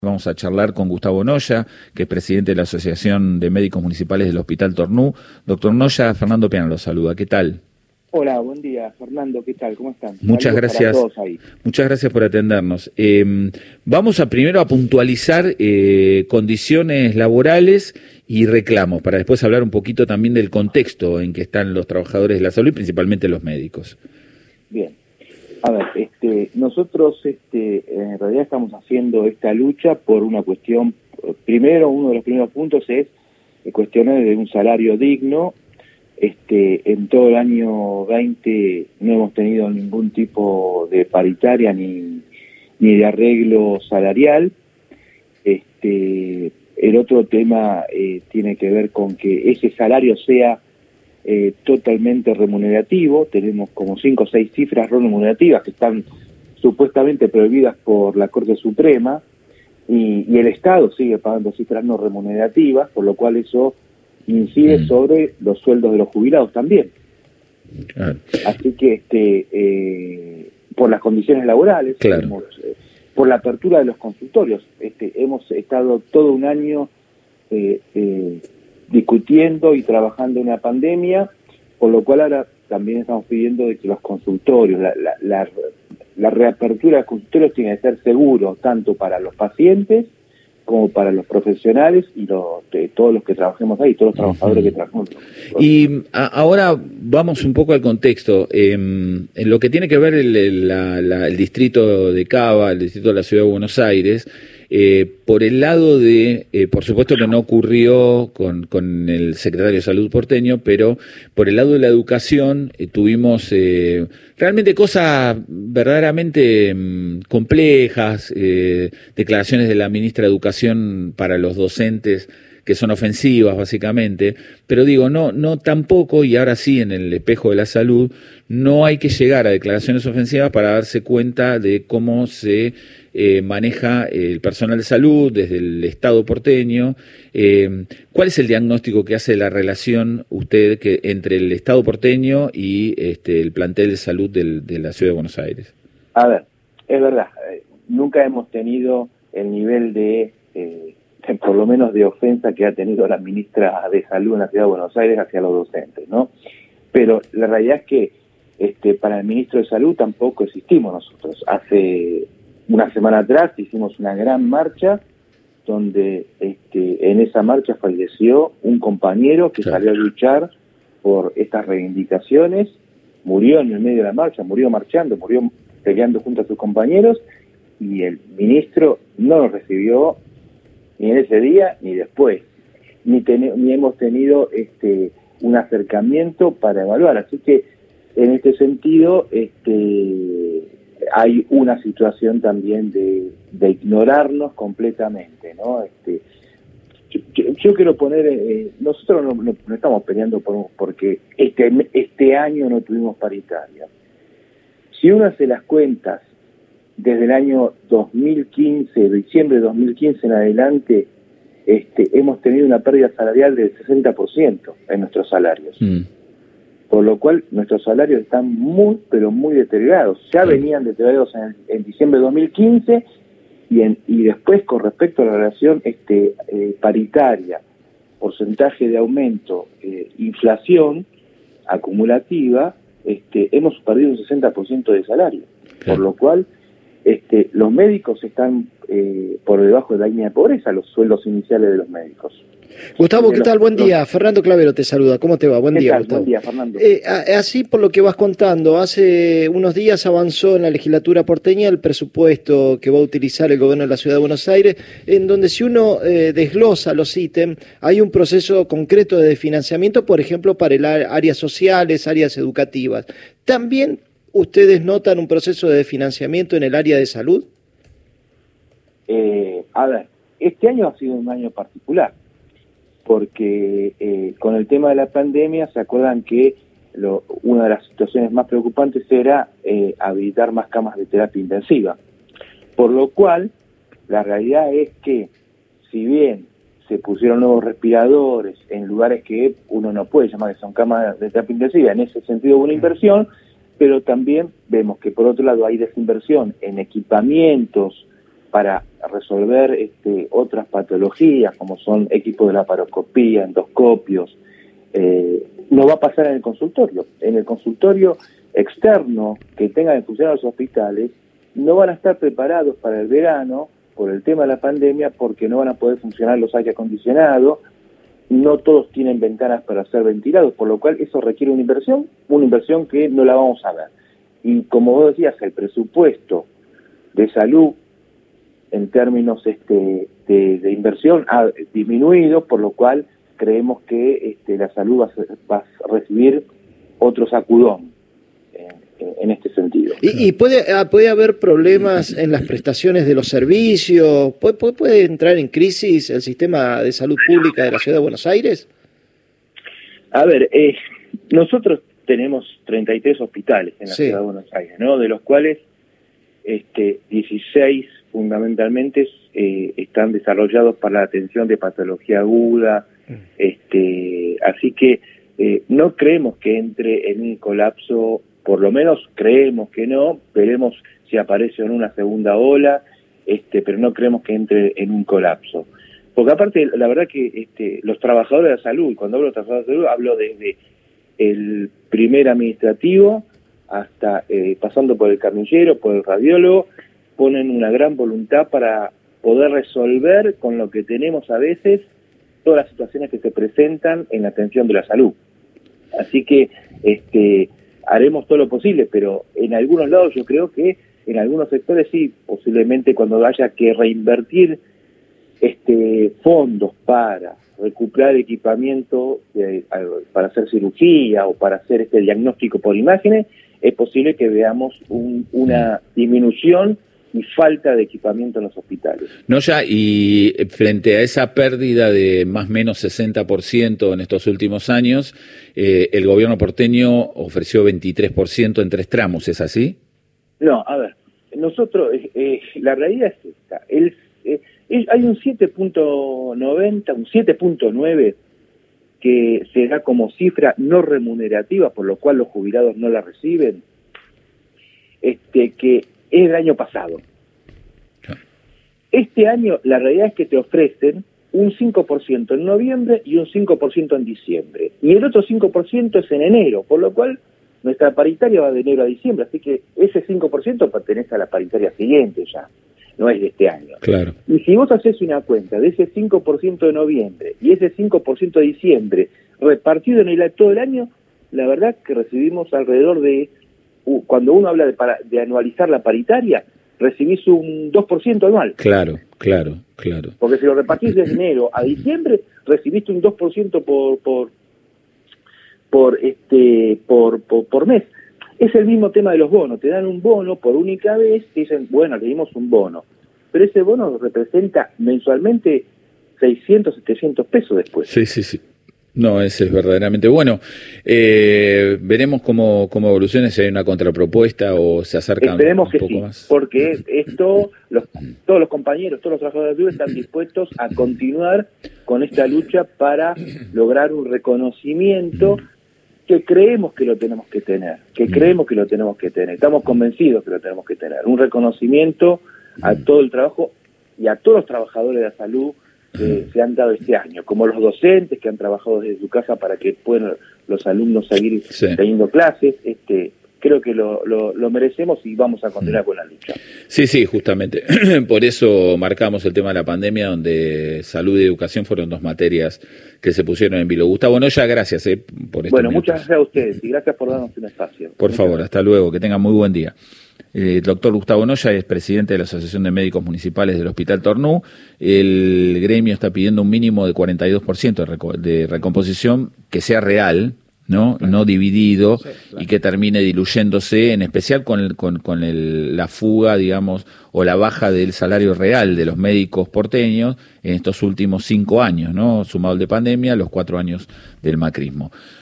Vamos a charlar con Gustavo Noya, que es presidente de la Asociación de Médicos Municipales del Hospital Tornú. Doctor Noya, Fernando Piana lo saluda. ¿Qué tal? Hola, buen día, Fernando. ¿Qué tal? ¿Cómo están? Muchas Saludos gracias. para todos ahí. Muchas gracias por atendernos. Vamos primero a puntualizar condiciones laborales y reclamos, para después hablar un poquito también del contexto en que están los trabajadores de la salud y principalmente los médicos. Bien. A ver, nosotros en realidad estamos haciendo esta lucha por una cuestión. Primero, uno de los primeros puntos es cuestiones de un salario digno. En todo el año 20 no hemos tenido ningún tipo de paritaria ni de arreglo salarial. El otro tema tiene que ver con que ese salario sea totalmente remunerativo. Tenemos como 5 o 6 cifras remunerativas que están supuestamente prohibidas por la Corte Suprema y el Estado sigue pagando cifras no remunerativas, por lo cual eso incide sobre los sueldos de los jubilados también. Claro. Así que por las condiciones laborales, claro, por la apertura de los consultorios, hemos estado todo un año discutiendo y trabajando en la pandemia, por lo cual ahora también estamos pidiendo de que los consultorios, la reapertura de los consultorios tiene que ser seguro, tanto para los pacientes como para los profesionales y todos los que trabajemos ahí, todos los trabajadores que trabajamos. Y ahora vamos un poco al contexto. En lo que tiene que ver el distrito de Cava, el distrito de la Ciudad de Buenos Aires, por el lado de, por supuesto que no ocurrió con el secretario de Salud porteño, pero por el lado de la educación tuvimos realmente cosas verdaderamente complejas, declaraciones de la ministra de Educación para los docentes que son ofensivas básicamente, pero digo, no tampoco, y ahora sí en el espejo de la salud, no hay que llegar a declaraciones ofensivas para darse cuenta de cómo se maneja el personal de salud desde el Estado porteño. ¿Cuál es el diagnóstico que hace de la relación usted entre el Estado porteño y el plantel de salud de la Ciudad de Buenos Aires? A ver, es verdad, nunca hemos tenido el nivel de por lo menos de ofensa que ha tenido la ministra de Salud en la Ciudad de Buenos Aires hacia los docentes, ¿no? Pero la realidad es que para el ministro de Salud tampoco existimos nosotros. Hace una semana atrás hicimos una gran marcha donde en esa marcha falleció un compañero que salió a luchar por estas reivindicaciones, murió en el medio de la marcha, murió marchando, murió peleando junto a sus compañeros, y el ministro no lo recibió ni en ese día ni después, ni hemos tenido un acercamiento para evaluar. Así que en este sentido hay una situación también de ignorarnos completamente, ¿no? Yo quiero poner, nosotros no estamos peleando porque este año no tuvimos paritaria. Si uno hace las cuentas desde el año 2015, diciembre de 2015 en adelante, hemos tenido una pérdida salarial del 60% en nuestros salarios. Por lo cual nuestros salarios están muy, pero muy deteriorados. Ya venían deteriorados en diciembre de 2015 y después con respecto a la relación paritaria, porcentaje de aumento, inflación acumulativa, hemos perdido un 60% de salario. Por lo cual los médicos están por debajo de la línea de pobreza, los sueldos iniciales de los médicos. Gustavo, ¿qué tal? Buen día. Fernando Clavero te saluda. ¿Cómo te va? Buen día, Gustavo. Buen día, Fernando. Así por lo que vas contando, hace unos días avanzó en la legislatura porteña el presupuesto que va a utilizar el gobierno de la Ciudad de Buenos Aires, en donde si uno desglosa los ítems, hay un proceso concreto de financiamiento, por ejemplo, para el áreas sociales, áreas educativas. ¿También ustedes notan un proceso de financiamiento en el área de salud? A ver, este año ha sido un año particular, porque con el tema de la pandemia, ¿se acuerdan que una de las situaciones más preocupantes era habilitar más camas de terapia intensiva? Por lo cual, la realidad es que, si bien se pusieron nuevos respiradores en lugares que uno no puede llamar que son camas de terapia intensiva, en ese sentido hubo una inversión, pero también vemos que por otro lado hay desinversión en equipamientos para resolver otras patologías, como son equipos de laparoscopía, endoscopios, no va a pasar en el consultorio. En el consultorio externo que tengan que funcionar los hospitales, no van a estar preparados para el verano por el tema de la pandemia, porque no van a poder funcionar los aire acondicionados, no todos tienen ventanas para ser ventilados, por lo cual eso requiere una inversión que no la vamos a ver. Y como vos decías, el presupuesto de salud en términos de inversión ha disminuido, por lo cual creemos que la salud va a recibir otro sacudón en este sentido. ¿Y puede haber problemas en las prestaciones de los servicios? ¿Puede entrar en crisis el sistema de salud pública de la Ciudad de Buenos Aires? A ver, nosotros tenemos 33 hospitales en la Ciudad de Buenos Aires, ¿no? De los cuales 16 fundamentalmente están desarrollados para la atención de patología aguda, así que no creemos que entre en un colapso, por lo menos creemos que no, veremos si aparece en una segunda ola, pero no creemos que entre en un colapso. Porque aparte, la verdad que los trabajadores de la salud, cuando hablo de trabajadores de la salud, hablo desde el primer administrativo hasta pasando por el camillero, por el radiólogo, ponen una gran voluntad para poder resolver con lo que tenemos a veces todas las situaciones que se presentan en la atención de la salud. Así que haremos todo lo posible, pero en algunos lados yo creo que en algunos sectores sí, posiblemente cuando haya que reinvertir fondos para recuperar equipamiento para hacer cirugía o para hacer diagnóstico por imágenes, es posible que veamos una disminución y falta de equipamiento en los hospitales. No, ya, y frente a esa pérdida de más o menos 60% en estos últimos años, el gobierno porteño ofreció 23% en 3 tramos, ¿es así? No, a ver, nosotros, la realidad es esta, hay un 7.90, un 7.9 que se da como cifra no remunerativa, por lo cual los jubilados no la reciben, que es del año pasado. Este año la realidad es que te ofrecen un 5% en noviembre y un 5% en diciembre. Y el otro 5% es en enero, por lo cual nuestra paritaria va de enero a diciembre, así que ese 5% pertenece a la paritaria siguiente ya, no es de este año. Claro. Y si vos haces una cuenta de ese 5% de noviembre y ese 5% de diciembre repartido en todo el año, la verdad que recibimos alrededor de, cuando uno habla de anualizar la paritaria, recibís un 2% anual. Claro. Porque si lo repartís de enero a diciembre, recibiste un 2% por mes. Es el mismo tema de los bonos. Te dan un bono por única vez, te dicen, bueno, le dimos un bono. Pero ese bono representa mensualmente 600, 700 pesos después. Sí. No, ese es verdaderamente bueno. Veremos cómo evoluciona, si hay una contrapropuesta o se acercan Esperemos un que poco sí, más. Porque todos los compañeros, todos los trabajadores de la están dispuestos a continuar con esta lucha para lograr un reconocimiento que creemos que lo tenemos que tener, Estamos convencidos que lo tenemos que tener. Un reconocimiento a todo el trabajo y a todos los trabajadores de la salud que se han dado este año, como los docentes que han trabajado desde su casa para que puedan los alumnos seguir teniendo clases. Creo que lo merecemos y vamos a continuar con la lucha. Sí, justamente. Por eso marcamos el tema de la pandemia, donde salud y educación fueron 2 materias que se pusieron en vilo. Gustavo Noya, gracias por estos minutos. Muchas gracias a ustedes y gracias por darnos un espacio. Por favor, hasta luego, que tengan muy buen día. Doctor Gustavo Noya es presidente de la Asociación de Médicos Municipales del Hospital Tornú. El gremio está pidiendo un mínimo de 42% de recomposición que sea real, no dividido, y que termine diluyéndose, en especial con la fuga, digamos, o la baja del salario real de los médicos porteños en estos últimos 5 años, ¿no? Sumado al de pandemia, los 4 años del macrismo.